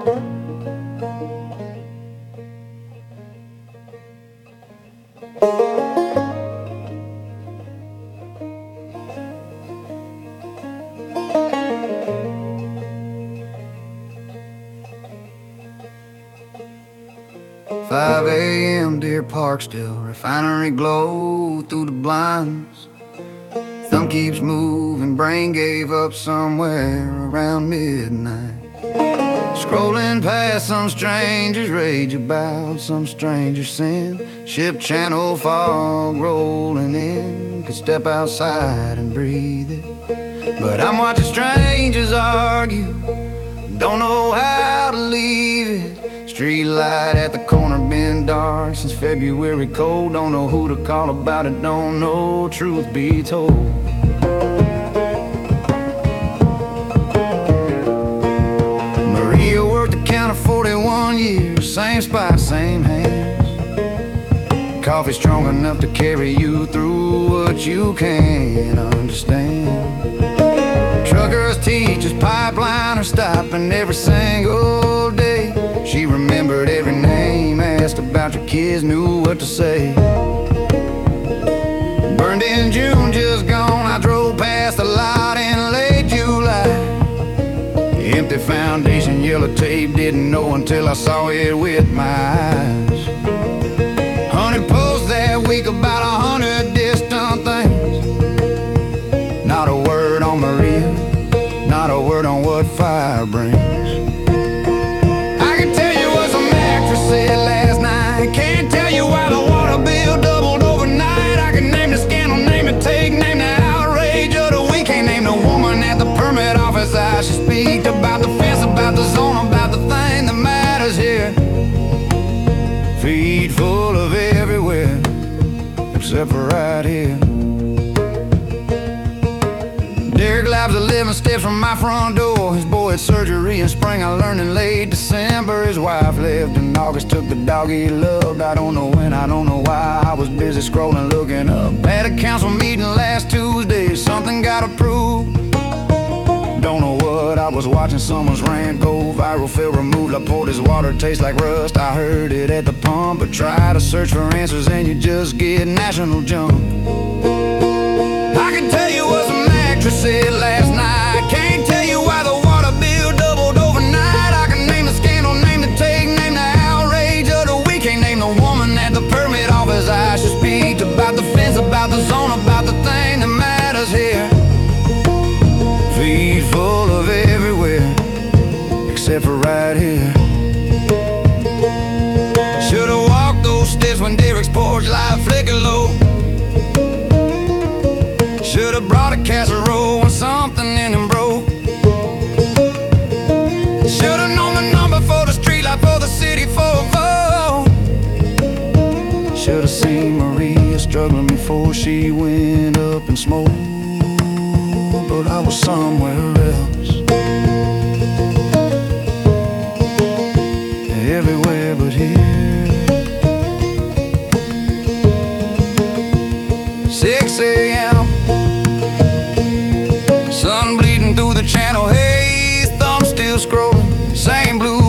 5 a.m. Deer Park still, refinery glow through the blinds. Thumb keeps moving, brain gave up somewhere around midnight. Scrolling past some stranger's rage about some stranger's sin. Ship channel fog rolling in, could step outside and breathe it. But I'm watching strangers argue, don't know how to leave it. Street light at the corner been dark since February cold. Don't know who to call about it, don't know, truth be told. Maria worked the counter 41 years, same spot, same hands. Coffee strong enough to carry you through what you can't understand. Truckers, teachers, pipeliners stopping every single day. She remembered every name, asked about your kids, knew what to say. Burned in June, just gone, I drove past the lot in late July. Empty foundation, yellow tape, didn't know until I saw it with my eyes. 100 posts that week, about 100 distant things. Not a word on Maria, not a word on what fire brings. I can tell you what some actress said last night, can't tell you why the water bill doubled overnight. I can name the scandal, name the take, name the outrage of the week. Can't name the woman at the permit office I should speak about the fence, about the zone, about the thing that matters here. Feet full of everywhere except for right here. Derek lives 11 steps from my front door. His boy had surgery in spring, I learned in late December. His wife left in August, took the dog he loved. I don't know when, I don't know why, I was busy scrolling, looking up. Had a council meeting last Tuesday, something got approved. Don't know what, I was watching someone's rant go viral, feel removed. I poured his water, tastes like rust, I heard it at the pump. But try to search for answers and you just get national junk. I can tell you what some actress said last night, can't tell you why the water bill doubled overnight. I can name the scandal, name the take, name the outrage of the week. Can't name the woman at the permit office I should speak about the fence, about the zone, about the thing that matters here. Feet full of everywhere except for right here. Should've walked those steps when Derek's porch light flickered low. Should've brought a casserole when something in him broke. Should've known the number for the streetlight, for the city, for a vote. Should've seen Maria struggling before she went up in smoke. But I was somewhere else, everywhere but here. 6 a.m. Sun bleeding through the channel haze, thumb still scrolling, same blue